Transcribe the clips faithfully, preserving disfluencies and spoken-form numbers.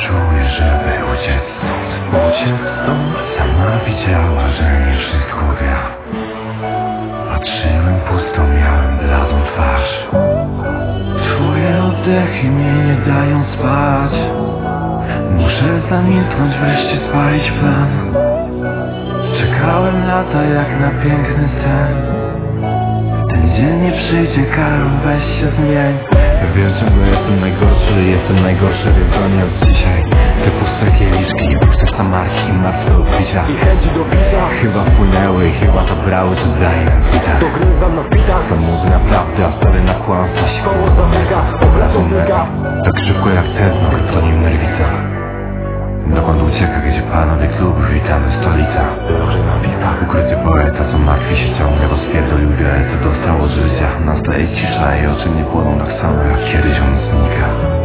czuję, żeby uciec stąd. Uciec stąd. Sama widziała, że nie wszystko gra. Patrzyłem pusto, miałem bladą twarz. Twoje oddechy mnie nie dają spać. Muszę zamilknąć, wreszcie spalić plan. Czekałem lata jak na piękny sen. Ten dzień nie przyjdzie, Karol, weź się zmień. Ja wiem, ciągle jestem najgorszy, jestem najgorszy, więc to nie od dzisiaj. Te puste kieliszki, puste samarki, martwe odbicia i chęci do picia chyba wpłynęły, chyba to brały, czy daje na kwitach. dogrywam na pitach. To muzy naprawdę, a stary na kłamstwa. Koło zamyka, obracą mega. Tak szybko jak tętno, to nim nerwica. Dokąd ucieka, gdzie panowie klubów, witamy stolica. Ukryty poeta, co martwi się ciągle, rozpierdolił wiele, co dostał od życia. Nastaje cisza i oczy nie płoną tak samo, jak kiedyś on znika.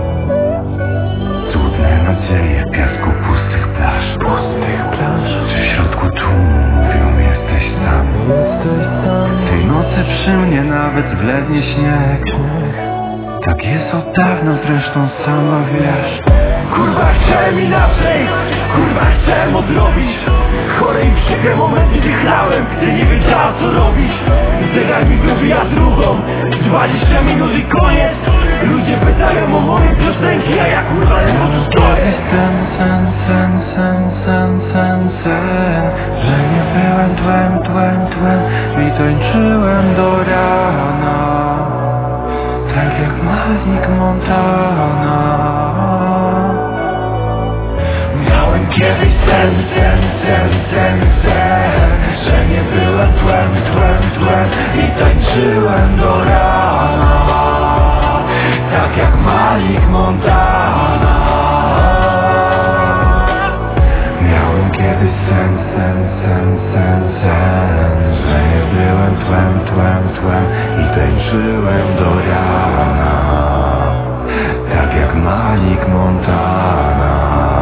Cudne nadzieje w piasku pustych plaż. Pustych plaż. Czy w środku tłumu mówią, jesteś sam. Jesteś sam. Tej nocy przy mnie nawet blednie śnieg. Tak jest od dawna, zresztą sama wiesz. Kurwa, chciałem inaczej. Kurwa, chciałem odrobić chore i przykre momenty, gdy chlałem, gdy nie wiedziała co robić. Zegar mi wybija drugą. Dwadzieścia minut i koniec. Ludzie pytają o moje piosenki, a ja kurwa nie mogę skończyć. Sen, sen, sen, sen, sen, sen, sen, że nie byłem tłem, tłem, tłem i tańczyłem do rana, tak jak Malik Montana. Miałem kiedyś sen, sen, sen, sen, sen, że nie byłem tłem, tłem, tłem i tańczyłem do rana, tak jak Malik Montana. Miałem kiedyś sen, sen, sen, sen, sen, że nie byłem tłem, tłem, tłem i tańczyłem do rana, tak jak Malik Montana.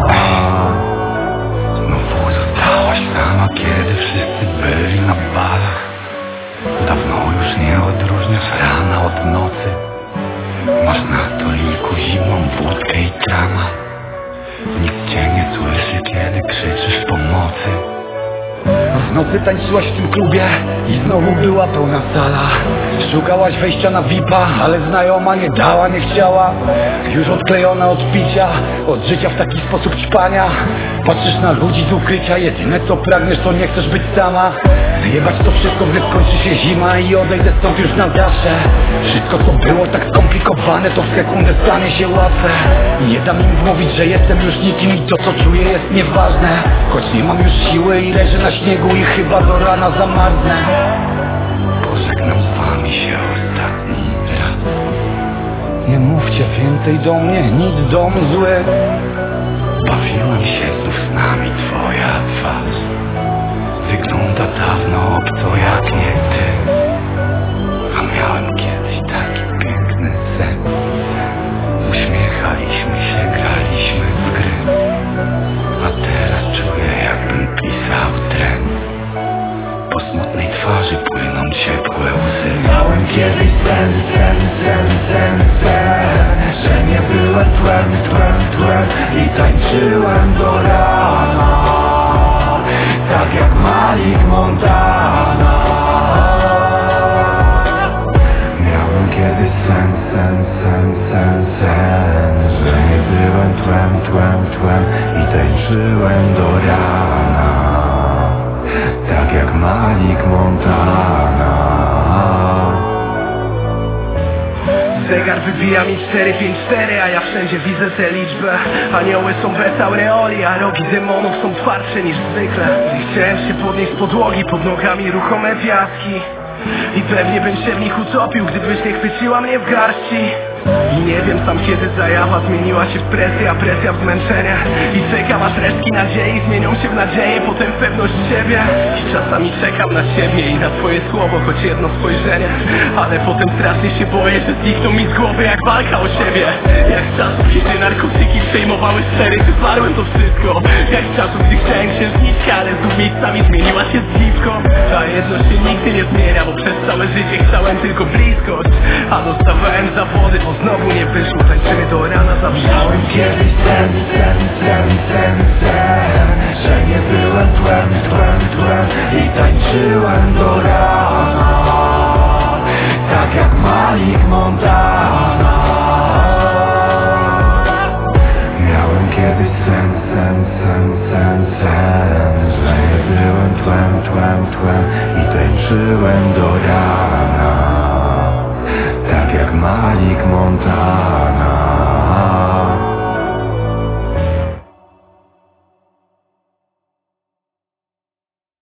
Znowu zostałaś sama, kiedy wszyscy byli na balach. Dawno już nie odróżniasz rana od nocy. Masz na stoliku zimną wódkę i trama. Nikt cię nie słyszy, kiedy krzyczysz pomocy. W nocy tańczyłaś w tym klubie i znowu była pełna sala. Szukałaś wejścia na V I P a, ale znajoma nie dała, nie chciała. Już odklejona od picia, od życia w taki sposób ćpania. Patrzysz na ludzi z ukrycia, jedyne co pragniesz to nie chcesz być sama. Zjebać to wszystko, gdy skończy się zima i odejdę stąd już na zawsze. Wszystko co było tak skomplikowane, to w sekundę stanie się łatwe. Nie dam im wmówić, że jestem już nikim i to co czuję jest nieważne. Choć nie mam już siły i leżę na śniegu i chyba do rana zamarznę. Pożegnam z wami się ostatni raz. Nie mówcie więcej do mnie, nic dom zły. Bawiłem się znów z nami, twoja twarz wygląda dawno obco jak nie ty. A miałem kiedyś taki piękny sen. Uśmiechaliśmy się, graliśmy w gry. A teraz czuję, jakbym pisał tren. Po smutnej twarzy płyną ciepłe łzy. Miałem kiedyś sen, sen, sen, sen, sen, że nie byłem tłem, tłem, tłem i tańczyłem do rana, tak jak Malik Montana. Miałem kiedyś sen, sen, sen, sen, sen, że nie byłem tłem, tłem, tłem i tańczyłem do rana, tak jak Malik Montana. Zegar wybija mi cztery pięć cztery, a ja wszędzie widzę tę liczbę. Anioły są bez aureoli, a rogi demonów są twardsze niż zwykle. I chciałem się podnieść z podłogi, pod nogami ruchome piaski. I pewnie bym się w nich utopił, gdybyś nie chwyciła mnie w garści. I nie wiem sam kiedy zajawa zmieniła się w presję, a presja w zmęczenie. I czekam aż resztki nadziei zmienią się w nadzieję, potem w pewność siebie. I czasami czekam na siebie i na twoje słowo, choć jedno spojrzenie. Ale potem strasznie się boję, że znikną mi z głowy jak walka o siebie. Jak z czasów, kiedy narkotyki przejmowały sfery, wyparłem to wszystko. Jak z czasów, gdy chciałem księżniczkę, ale znów miejscami zmieniła się zdziwką. Ta jedność się nigdy nie zmienia, bo przez całe życie chciałem tylko bliskość. A dostawałem zawody, bo znowu nie wyszło. Tańczymy do rana, zabrzałem Kiedyś sen, sen, sen, sen, sen, że nie byłem tłem, tłem, tłem i tańczyłem do rana, tak jak Malik Montana. Miałem kiedyś sen, sen, sen, sen, sen, że nie byłem tłem, tłem, tłem i tańczyłem do rana, tak jak Malik Montana.